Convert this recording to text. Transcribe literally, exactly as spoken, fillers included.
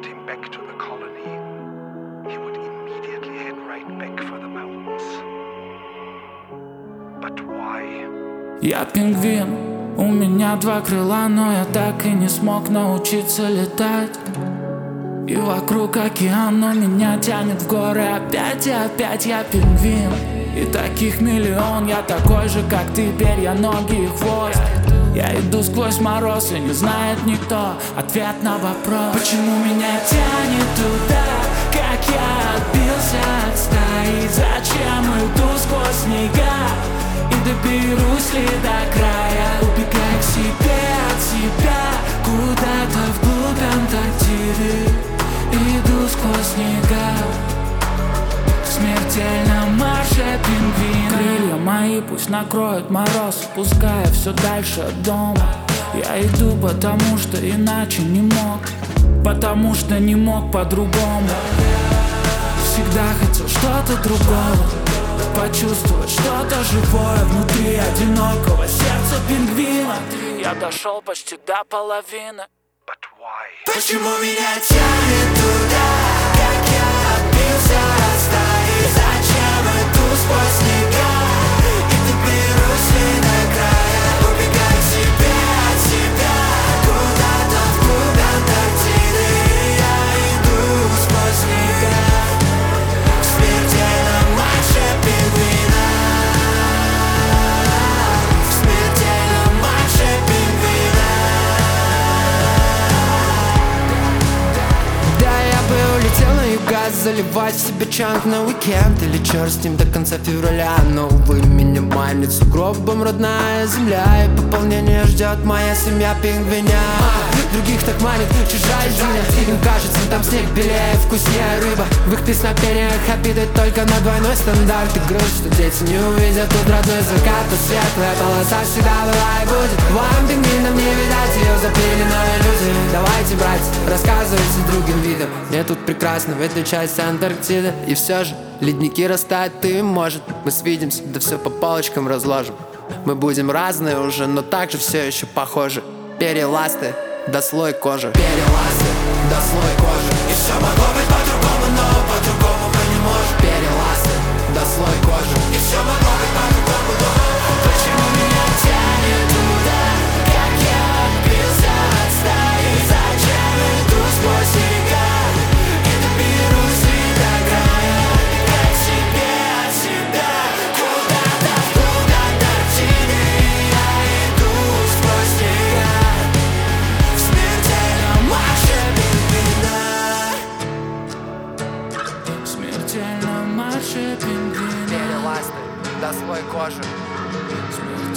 brought him back to the colony, he would immediately head right back for the mountains. But why? Я пингвин, у меня два крыла, но я так и не смог научиться летать. И вокруг океан, но меня тянет в горы опять и опять. Я пингвин, и таких миллион. Я такой же, как ты, перья, ноги и хвост. Я иду сквозь мороз, и не знает никто ответ на вопрос: почему меня тянет туда, как я отбился от стаи? Зачем иду сквозь снега и доберусь ли до края? Убегай к себе от себя, куда-то вглубь Антарктиды. Иду сквозь снега в смертельном марше пингвина. Крылья мои пусть накроют мороз, пуская все дальше от дома. Я иду, потому что иначе не мог, потому что не мог по-другому. Всегда хотел что-то другого, почувствовать что-то живое внутри одинокого сердца пингвина. Я дошел почти до половины. But why? Почему меня тянет туда, как я отбился от стаи? Зачем иду сквозь снега и доберусь ли до края? Убегай к себе от себя, куда-то вглубь Антарктиды. Я иду сквозь снега в смертельном марше пингвина. В смертельном марше пингвина. Улетел на юга, заливать в себе чанг на уикенд. Или черт с ним до конца февраля. Но, увы, меня манит сугробом родная земля, и пополнение ждет моя семья пингвиня. Других так манит чужая земля. Им кажется, там снег белее, вкуснее рыба. В их песнопениях обиды только на двойной стандарт. И грусть, что дети не увидят тут родной закат. А светлая полоса всегда была и будет. Вам, пингвинам, не видать ее за пеленой иллюзии. Давайте, братья, рассказывайте другим видам. Мне тут прекрасно в этой части Антарктиды. И все же ледники растают, и им может. Мы свидимся, да все по полочкам разложим. Мы будем разные уже, но также все еще похожи. Переласты, да слой кожи. Переласты, да слой кожи. И все могло быть по-другому, но по-другому мы не можем. Переласты, да слой кожи. И все могло быть по-другому, но почему меня тянет туда, как я отбился от стаи? Зачем иду сквозь снега и доберусь ли до края? Как себе от себя, куда-то вглубь Антарктиды. Я иду сквозь снега в смертельном марше пингвина. В смертельном марше пингвина. Переласты, да слой кожи.